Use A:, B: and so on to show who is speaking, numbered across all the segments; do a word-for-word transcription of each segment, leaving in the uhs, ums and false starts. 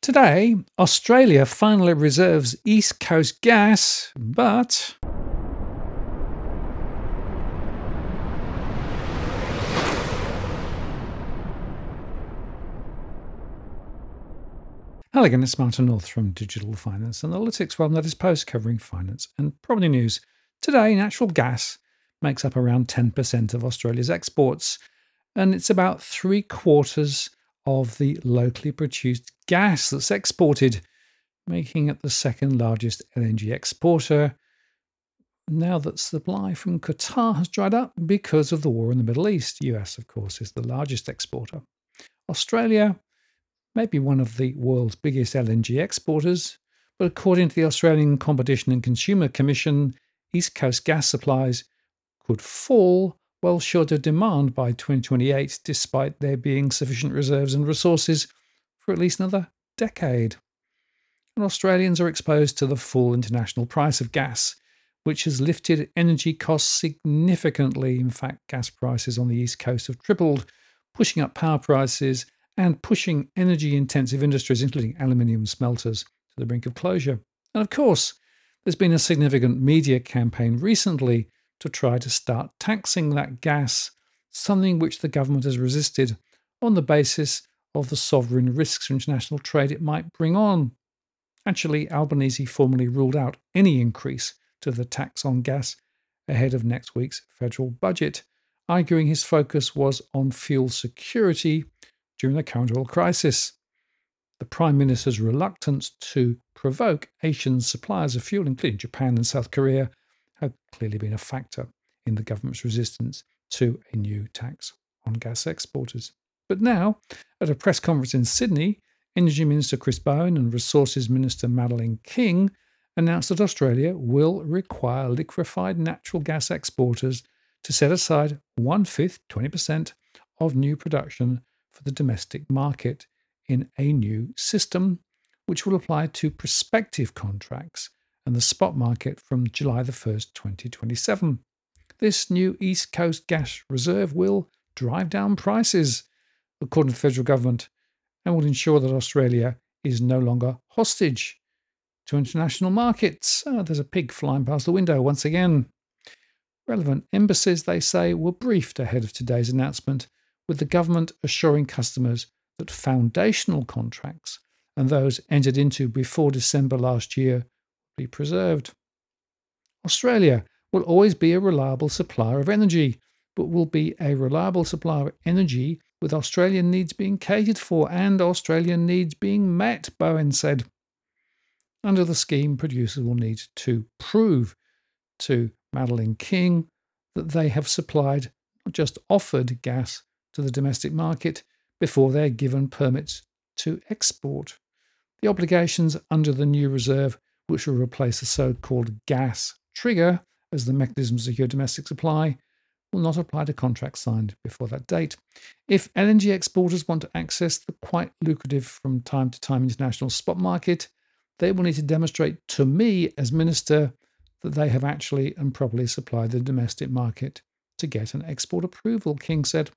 A: Today, Australia finally reserves East Coast gas, but hello again, it's Martin North from Digital Finance Analytics, well, that is post covering finance and property news. Today, natural gas makes up around ten percent of Australia's exports, and it's about three quarters of the locally produced gas that's exported, making it the second largest L N G exporter now that supply from Qatar has dried up because of the war in the Middle East. U S, of course, is the largest exporter. Australia may be one of the world's biggest L N G exporters, but according to the Australian Competition and Consumer Commission, East Coast gas supplies could fall well short of demand by twenty twenty-eight, despite there being sufficient reserves and resources for at least another decade. And Australians are exposed to the full international price of gas, which has lifted energy costs significantly. In fact, gas prices on the East Coast have tripled, pushing up power prices and pushing energy-intensive industries, including aluminium smelters, to the brink of closure. And of course, there's been a significant media campaign recently to try to start taxing that gas, something which the government has resisted on the basis of the sovereign risks for international trade it might bring on. Actually, Albanese formally ruled out any increase to the tax on gas ahead of next week's federal budget, arguing his focus was on fuel security during the current oil crisis. The Prime Minister's reluctance to provoke Asian suppliers of fuel, including Japan and South Korea, have clearly been a factor in the government's resistance to a new tax on gas exporters. But now, at a press conference in Sydney, Energy Minister Chris Bowen and Resources Minister Madeleine King announced that Australia will require liquefied natural gas exporters to set aside one-fifth, twenty percent, of new production for the domestic market in a new system, which will apply to prospective contracts and the spot market from July the first, twenty twenty-seven. This new East Coast gas reserve will drive down prices, according to the federal government, and will ensure that Australia is no longer hostage to international markets. Oh, there's a pig flying past the window once again. Relevant embassies, they say, were briefed ahead of today's announcement, with the government assuring customers that foundational contracts and those entered into before December last year be preserved. Australia will always be a reliable supplier of energy, but will be a reliable supplier of energy with Australian needs being catered for and Australian needs being met, Bowen said. Under the scheme, producers will need to prove to Madeleine King that they have supplied, not just offered, gas to the domestic market before they're given permits to export. The obligations under the new reserve, which will replace the so-called gas trigger as the mechanism to secure domestic supply, will not apply to contracts signed before that date. If L N G exporters want to access the quite lucrative from time to time international spot market, they will need to demonstrate to me as minister that they have actually and properly supplied the domestic market to get an export approval, King said.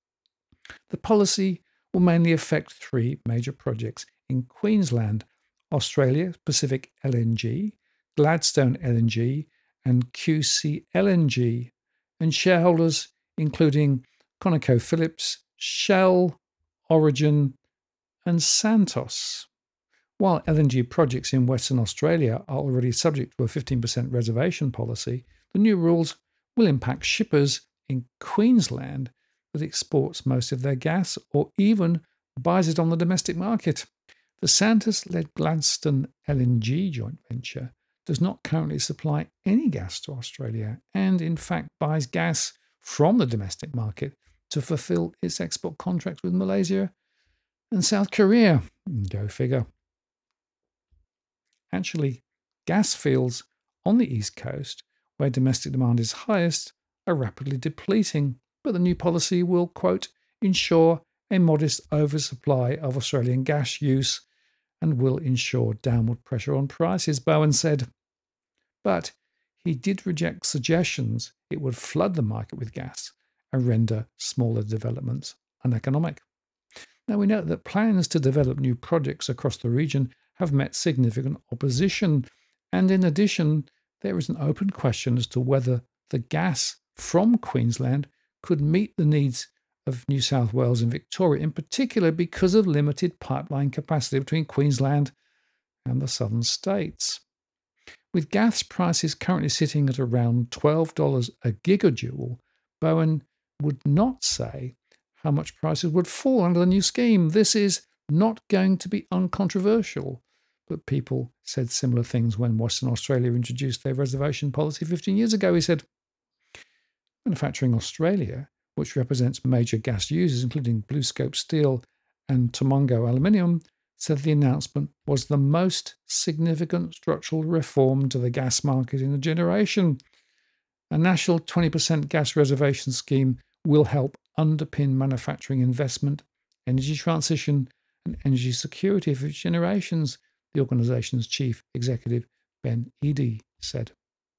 A: The policy will mainly affect three major projects in Queensland: Australia Pacific L N G, Gladstone L N G, and Q C L N G, and shareholders including ConocoPhillips, Shell, Origin, and Santos. While L N G projects in Western Australia are already subject to a fifteen percent reservation policy, the new rules will impact shippers in Queensland that exports most of their gas or even buys it on the domestic market. The Santos-led Gladstone L N G joint venture does not currently supply any gas to Australia and, in fact, buys gas from the domestic market to fulfill its export contracts with Malaysia and South Korea. Go figure. Actually, gas fields on the East Coast, where domestic demand is highest, are rapidly depleting, but the new policy will, quote, ensure a modest oversupply of Australian gas use and will ensure downward pressure on prices, Bowen said. But he did reject suggestions it would flood the market with gas and render smaller developments uneconomic. Now, we know that plans to develop new projects across the region have met significant opposition. And in addition, there is an open question as to whether the gas from Queensland could meet the needs of New South Wales and Victoria, in particular because of limited pipeline capacity between Queensland and the southern states. With gas prices currently sitting at around twelve dollars a gigajoule, Bowen would not say how much prices would fall under the new scheme. This is not going to be uncontroversial, but people said similar things when Western Australia introduced their reservation policy fifteen years ago. He said, Manufacturing Australia, which represents major gas users, including BlueScope Steel and Tomongo Aluminium, said the announcement was the most significant structural reform to the gas market in a generation. A national twenty percent gas reservation scheme will help underpin manufacturing investment, energy transition, and energy security for generations, the organisation's chief executive, Ben Eadie, said.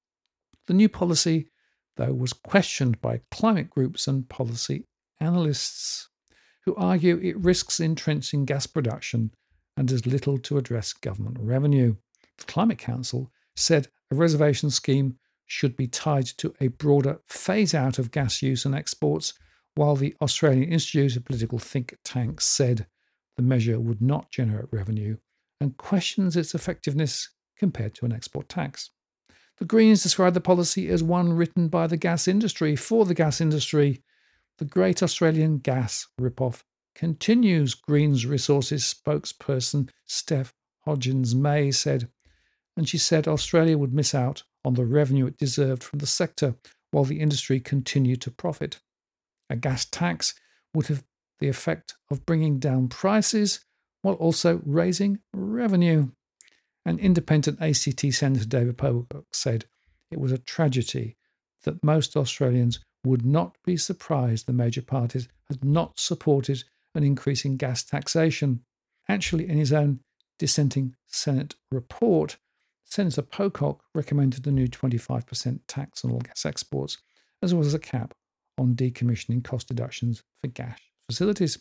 A: The new policy, though, was questioned by climate groups and policy analysts, who argue it risks entrenching gas production and does little to address government revenue. The Climate Council said a reservation scheme should be tied to a broader phase-out of gas use and exports, while the Australian Institute, a political think tank, said the measure would not generate revenue and questions its effectiveness compared to an export tax. The Greens described the policy as one written by the gas industry for the gas industry. The Great Australian Gas Ripoff continues, Greens Resources spokesperson Steph Hodgins-May said, and she said Australia would miss out on the revenue it deserved from the sector while the industry continued to profit. A gas tax would have the effect of bringing down prices while also raising revenue. And independent A C T Senator David Pocock said it was a tragedy that most Australians would not be surprised the major parties had not supported an increase in gas taxation. Actually, in his own dissenting Senate report, Senator Pocock recommended a new twenty-five percent tax on all gas exports, as well as a cap on decommissioning cost deductions for gas facilities.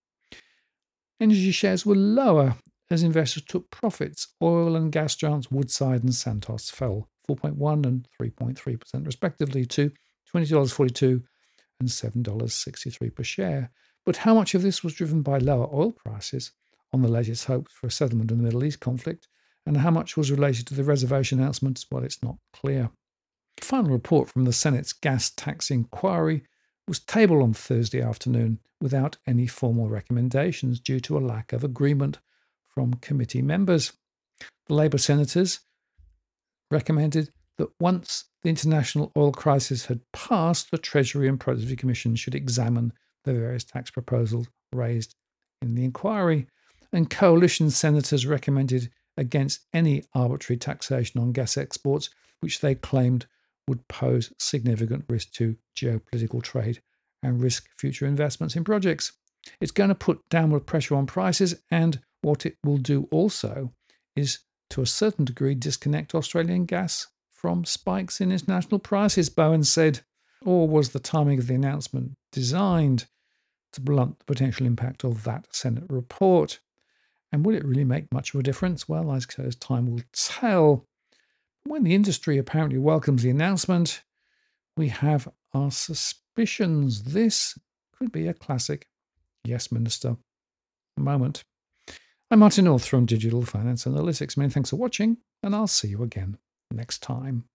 A: Energy shares were lower as investors took profits. Oil and gas giants Woodside and Santos fell four point one and three point three percent respectively to twenty dollars forty-two and seven dollars sixty-three per share. But how much of this was driven by lower oil prices on the latest hopes for a settlement in the Middle East conflict, and how much was related to the reservation announcements? Well, it's not clear. The final report from the Senate's gas tax inquiry was tabled on Thursday afternoon without any formal recommendations due to a lack of agreement from committee members. The Labour senators recommended that once the international oil crisis had passed, the Treasury and Productivity Commission should examine the various tax proposals raised in the inquiry. And coalition senators recommended against any arbitrary taxation on gas exports, which they claimed would pose significant risk to geopolitical trade and risk future investments in projects. It's going to put downward pressure on prices, and what it will do also is, to a certain degree, disconnect Australian gas from spikes in international prices, Bowen said. Or was the timing of the announcement designed to blunt the potential impact of that Senate report? And will it really make much of a difference? Well, I suppose time will tell. When the industry apparently welcomes the announcement, we have our suspicions. This could be a classic Yes Minister moment. I'm Martin North from Digital Finance Analytics. Many thanks for watching, and I'll see you again next time.